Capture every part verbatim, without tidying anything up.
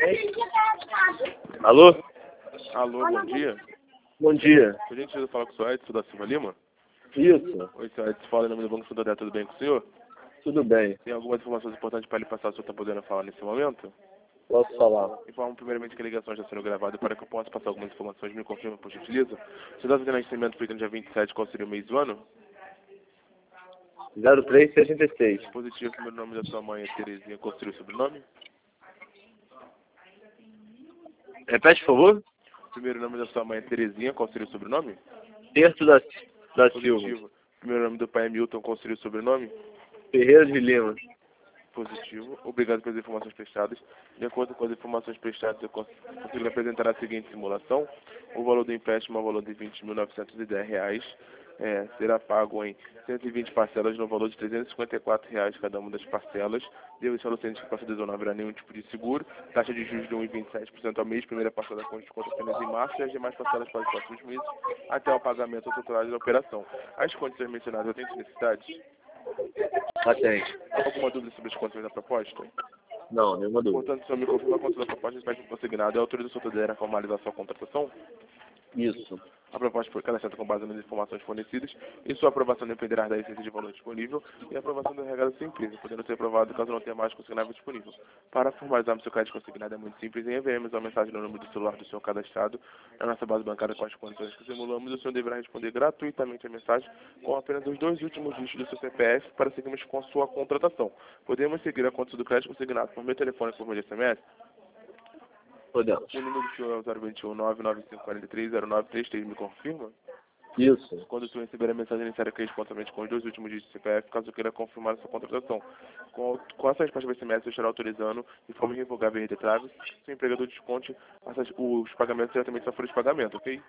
Alô? Alô, bom dia. Bom dia. Por gentileza, falar com o senhor Edson da Silva Lima? Isso. Oi, senhor Edson, fala em nome do Banco Santander, tudo bem com o senhor? Tudo bem. Tem algumas informações importantes para lhe passar, o senhor está podendo falar nesse momento? Posso falar? Informo primeiramente que a ligação já sendo gravada para que eu possa passar algumas informações. Me confirma, por gentileza. O senhor está nascimento feito no dia vinte e sete, qual seria o mês do ano? zero três sessenta e seis. Positivo, primeiro nome da sua mãe é Terezinha, qual seria o sobrenome? Repete, por favor. Primeiro nome da sua mãe é Terezinha, qual seria o sobrenome? Terço da, da Silva. Positivo. Primeiro nome do pai é Milton, qual seria o sobrenome? Ferreira de Lima. Positivo. Obrigado pelas informações prestadas. De acordo com as informações prestadas, eu cons- consigo apresentar a seguinte simulação. O valor do empréstimo é o valor de vinte mil novecentos e dez reais. É, será pago em cento e vinte parcelas no valor de trezentos e cinquenta e quatro reais cada uma das parcelas. Devo deixar o ciente que para fazer não haverá nenhum tipo de seguro. Taxa de juros de um vírgula vinte e sete por cento ao mês. Primeira parcela com desconto apenas em março e as demais parcelas para os próximos meses até o pagamento total da operação. As condições mencionadas eu tenho necessidades? Atende. Alguma dúvida sobre as condições da proposta? Não, nenhuma dúvida. Portanto, o senhor me confirma a conta da proposta de empréstimo consignado e autoriza o senhor Tadeira a formalizar sua contratação? Isso. A proposta foi cadastrada com base nas informações fornecidas e sua aprovação dependerá da essência de valor disponível e a aprovação da regra da sua empresa, podendo ser aprovado caso não tenha mais consignável disponível. Para formalizarmos seu crédito consignado é muito simples, enviaremos uma mensagem no número do celular do senhor cadastrado na nossa base bancária com as condições que simulamos e o senhor deverá responder gratuitamente a mensagem com apenas os dois últimos dígitos do seu C P F para seguirmos com sua contratação. Podemos seguir a conta do crédito consignado por meio telefone por meio de S M S? Podemos. O número do senhor é o zero dois um nove nove cinco quatro três zero nove três três, me confirma? Isso. Quando o senhor receber a mensagem inicial que responde com os dois últimos dígitos do C P F, caso queira confirmar a sua contratação. Com, com essa resposta do S M S, eu estará autorizando, de forma irrevogável e irretratável, se o empregador desconte essas, os pagamentos diretamente da folha de pagamento, ok?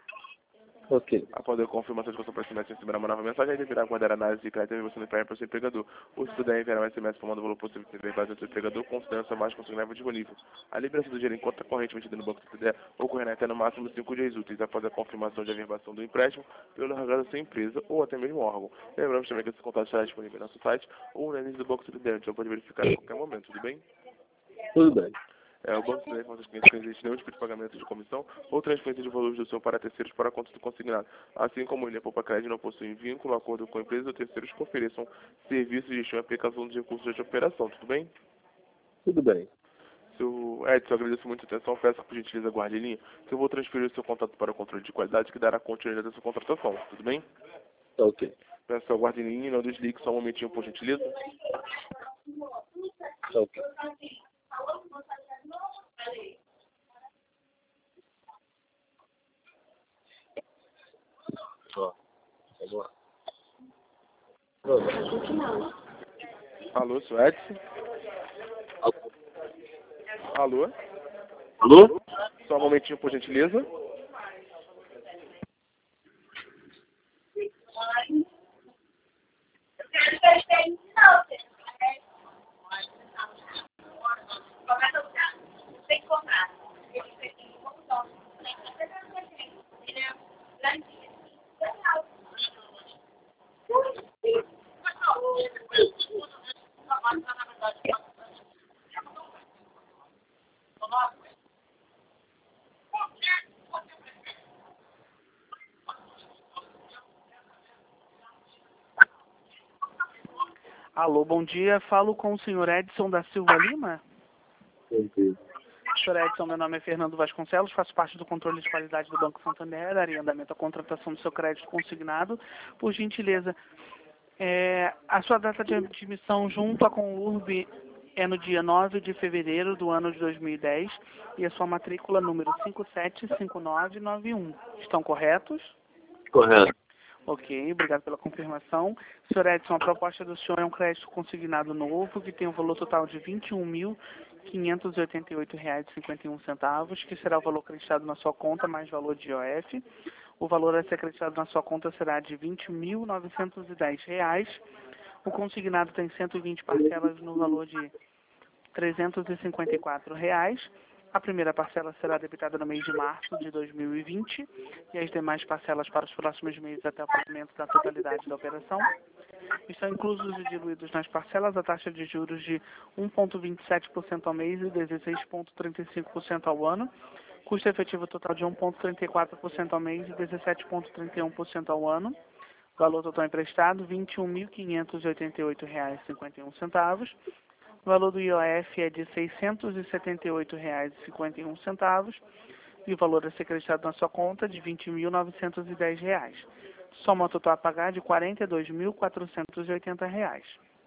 Ok. Após a confirmação de que o seu S M S receberá uma nova mensagem, aí deverá aguardar a análise de crédito e você para o seu empregador. Ou se puder enviar um S M S informando o valor possível de ser base do seu empregador, considerando a mais consignável disponível. A liberação do dinheiro em conta corrente metida no banco se puder ocorrerá até no máximo cinco dias úteis após a confirmação de averbação do empréstimo pelo encarregado da sua empresa ou até mesmo órgão. Lembramos também que esse contato estará disponível no nosso site ou na lista do Banco Santander, então pode verificar a qualquer momento, tudo bem? Tudo bem. É, o Banco Santander informa aos clientes que não existe nenhum tipo de pagamento de comissão ou transferência de valores do seu para terceiros para a conta do consignado. Assim como ele, a Poupa Crédito não possui vínculo, acordo com a empresa ou terceiros que ofereçam serviços de gestão e aplicação de recursos de operação. Tudo bem? Tudo bem. Seu Edson, eu agradeço muito a atenção. Peço que, por gentileza, guarde em linha, que eu vou transferir o seu contato para o controle de qualidade que dará continuidade à sua contratação. Tudo bem? Tá ok. Peço que aguarde em linha e não desligue só um momentinho, por gentileza. Tá ok. Ó. Vamos lá. Pronto. Alô, seu Edson? Alô? Alô? Só um momentinho, por gentileza. Alô, bom dia. Falo com o senhor Edson da Silva Lima. Ok. senhor Edson, meu nome é Fernando Vasconcelos, faço parte do controle de qualidade do Banco Santander, daria andamento à contratação do seu crédito consignado. Por gentileza, é, a sua data de admissão junto à Conurb é no dia nove de fevereiro do ano de dois mil e dez e a sua matrícula número cinco sete cinco nove nove um. Estão corretos? Correto. Ok, obrigado pela confirmação. senhor Edson, a proposta do senhor é um crédito consignado novo que tem um valor total de vinte e um mil quinhentos e oitenta e oito reais e cinquenta e um centavos, que será o valor acreditado na sua conta mais valor de I O F. O valor a ser acreditado na sua conta será de vinte mil novecentos e dez reais. O consignado tem cento e vinte parcelas no valor de trezentos e cinquenta e quatro reais. A primeira parcela será debitada no mês de março de dois mil e vinte e as demais parcelas para os próximos meses até o pagamento da totalidade da operação. Estão inclusos e diluídos nas parcelas a taxa de juros de um vírgula vinte e sete por cento ao mês e dezesseis vírgula trinta e cinco por cento ao ano, custo efetivo total de um vírgula trinta e quatro por cento ao mês e dezessete vírgula trinta e um por cento ao ano, valor total emprestado vinte e um mil quinhentos e oitenta e oito reais e cinquenta e um centavos, o valor do I O F é de seiscentos e setenta e oito reais e cinquenta e um centavos e o valor a ser acreditado na sua conta de vinte mil novecentos e dez reais. Soma total a pagar de quarenta e dois mil quatrocentos e oitenta reais.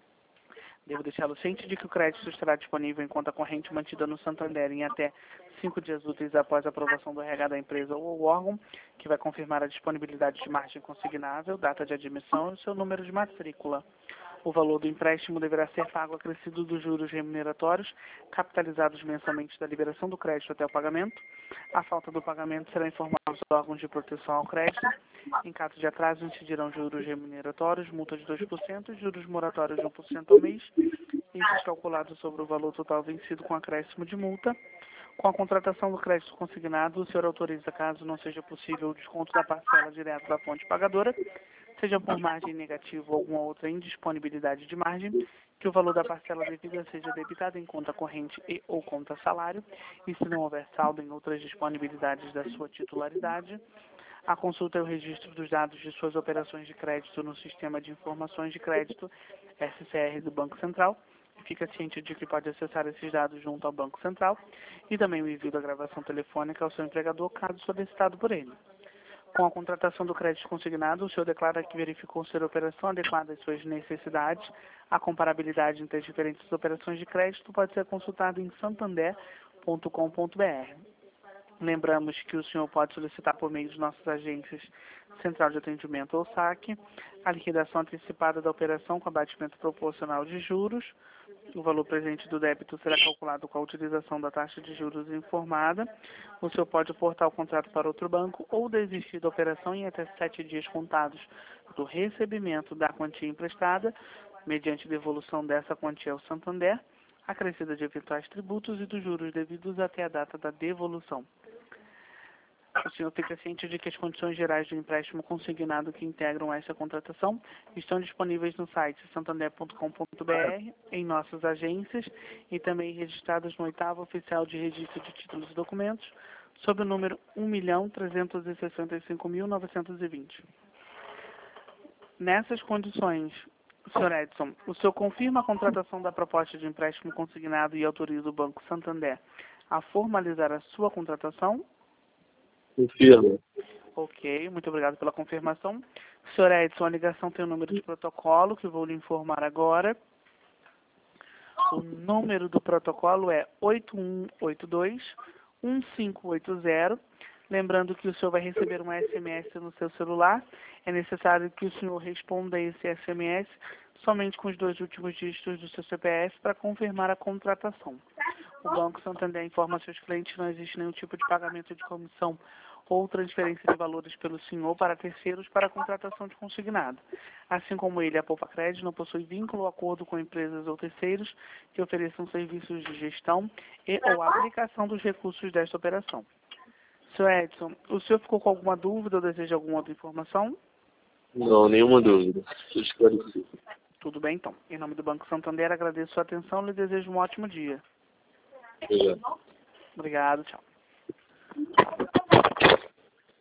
Devo deixá-lo ciente de que o crédito estará disponível em conta corrente mantida no Santander em até cinco dias úteis após a aprovação do R H da empresa ou órgão, que vai confirmar a disponibilidade de margem consignável, data de admissão e o seu número de matrícula. O valor do empréstimo deverá ser pago acrescido dos juros remuneratórios, capitalizados mensalmente da liberação do crédito até o pagamento. A falta do pagamento será informado aos órgãos de proteção ao crédito. Em caso de atraso, incidirão juros remuneratórios, multa de dois por cento e juros moratórios de um por cento ao mês, estes calculados sobre o valor total vencido com acréscimo de multa. Com a contratação do crédito consignado, o senhor autoriza, caso não seja possível o desconto da parcela direto da fonte pagadora, seja por margem negativa ou alguma outra indisponibilidade de margem, que o valor da parcela devida seja debitado em conta corrente e ou conta salário, e se não houver saldo em outras disponibilidades da sua titularidade, a consulta e o registro dos dados de suas operações de crédito no Sistema de Informações de Crédito, S C R do Banco Central. Fica ciente de que pode acessar esses dados junto ao Banco Central e também o envio da gravação telefônica ao seu empregador, caso solicitado por ele. Com a contratação do crédito consignado, o senhor declara que verificou ser a operação adequada às suas necessidades. A comparabilidade entre as diferentes operações de crédito pode ser consultada em santander ponto com ponto br. Lembramos que o senhor pode solicitar por meio de nossas agências Central de Atendimento ou SAC a liquidação antecipada da operação com abatimento proporcional de juros. O valor presente do débito será calculado com a utilização da taxa de juros informada. O senhor pode portar o contrato para outro banco ou desistir da operação em até sete dias contados do recebimento da quantia emprestada, mediante devolução dessa quantia ao Santander, acrescida de eventuais tributos e dos juros devidos até a data da devolução. O senhor fica ciente de que as condições gerais do empréstimo consignado que integram essa contratação estão disponíveis no site santander ponto com ponto br, em nossas agências e também registradas no oitavo Oficial de Registro de Títulos e Documentos, sob o número um milhão trezentos e sessenta e cinco mil novecentos e vinte. Nessas condições, senhor Edson, o senhor confirma a contratação da proposta de empréstimo consignado e autoriza o Banco Santander a formalizar a sua contratação? Confirma. Ok, muito obrigado pela confirmação. senhor Edson, a ligação tem o número de protocolo, que vou lhe informar agora. O número do protocolo é oito um oito dois, um cinco oito zero. Lembrando que o senhor vai receber uma S M S no seu celular. É necessário que o senhor responda a esse S M S somente com os dois últimos dígitos do seu C P F para confirmar a contratação. O Banco Santander informa aos seus clientes que não existe nenhum tipo de pagamento de comissão ou transferência de valores pelo senhor para terceiros para a contratação de consignado. Assim como ele, a Poupa Crédito não possui vínculo ou acordo com empresas ou terceiros que ofereçam serviços de gestão e ou aplicação dos recursos desta operação. senhor Edson, o senhor ficou com alguma dúvida ou deseja alguma outra informação? Não, nenhuma dúvida. Estou esclarecido. Tudo bem, então. Em nome do Banco Santander, agradeço a sua atenção e lhe desejo um ótimo dia. Obrigado. Obrigado, tchau.